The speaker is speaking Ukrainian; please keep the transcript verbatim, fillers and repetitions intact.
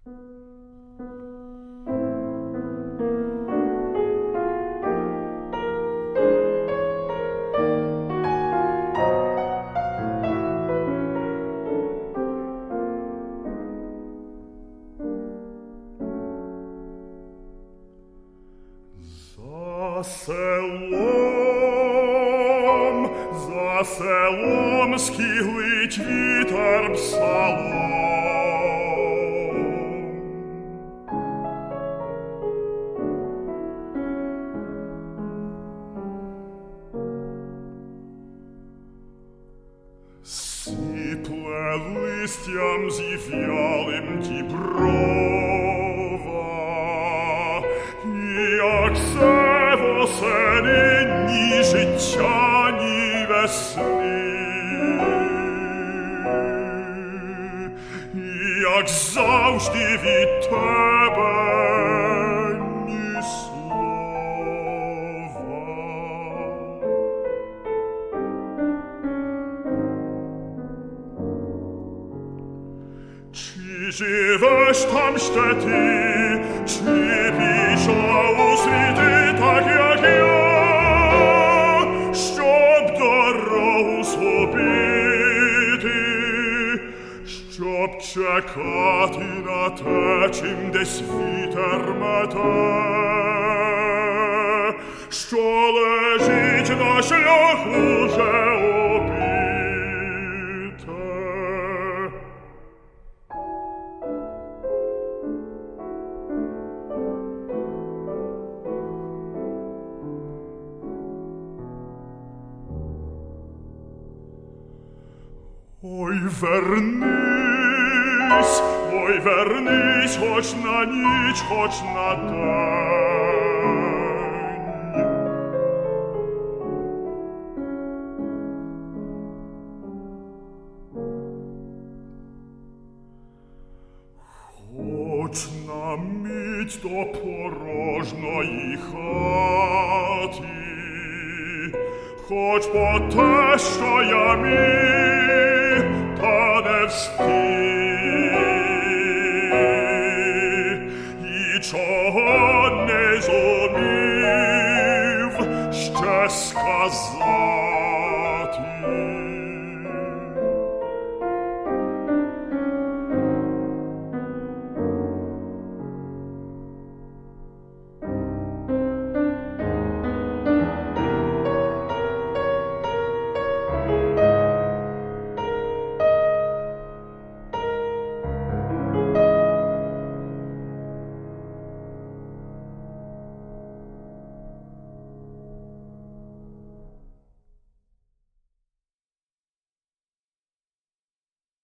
За селом, за селом скиглить вітер псалом. Сипле листям зів'ялим діброва, як се восени ні життя, ні весни, як завжди від тебе ні слова. Чи живеш там ще ти, чи пішла у світи так, як я, щоб дорогу згубити, щоб чекати на те, чим десь вітер мете, що лежить на шляху вже обіте. Ой, вернись, ой, вернись, хоч на ніч, хоч на день. Хоч на мить до порожньої хати, хоч по те, що я міг, та не встиг.